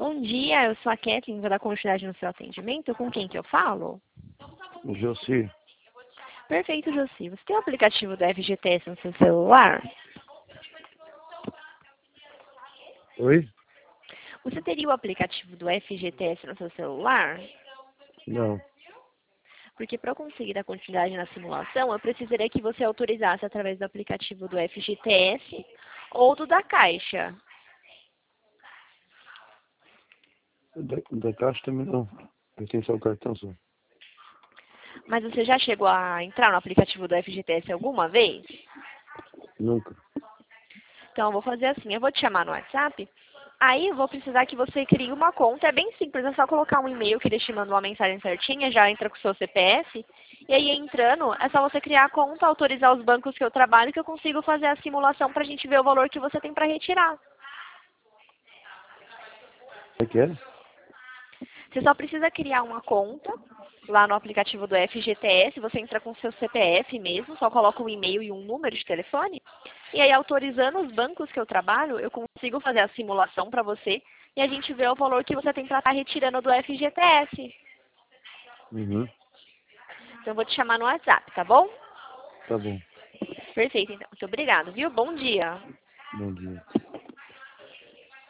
Bom dia, eu sou a Kathleen, vou dar continuidade no seu atendimento. Com quem que eu falo? Josi, Perfeito, Josi. Você tem o aplicativo do FGTS no seu celular? oi? Você teria o aplicativo do FGTS no seu celular? Não, Porque para eu conseguir dar continuidade na simulação, eu precisaria que você autorizasse através do aplicativo do FGTS ou do da Caixa. da Caixa também não. Eu tenho só o cartão só. Mas você já chegou a entrar no aplicativo do FGTS alguma vez? Nunca. Então, eu vou fazer assim, eu vou te chamar no WhatsApp, aí eu vou precisar que você crie uma conta, é bem simples, é só colocar um e-mail que eles te mandam uma mensagem certinha, já entra com o seu CPF, e aí entrando, é só você criar a conta, autorizar os bancos que eu trabalho, que eu consigo fazer a simulação pra gente ver o valor que você tem pra retirar. É que é? Você só precisa criar uma conta lá no aplicativo do FGTS, você entra com o seu CPF mesmo, só coloca um e-mail e um número de telefone, e aí autorizando os bancos que eu trabalho, eu consigo fazer a simulação para você e a gente vê o valor que você tem para estar retirando do FGTS. Uhum. Então eu vou te chamar no WhatsApp, tá bom? Tá bom. Perfeito, então. Muito obrigada, viu? Bom dia. Bom dia.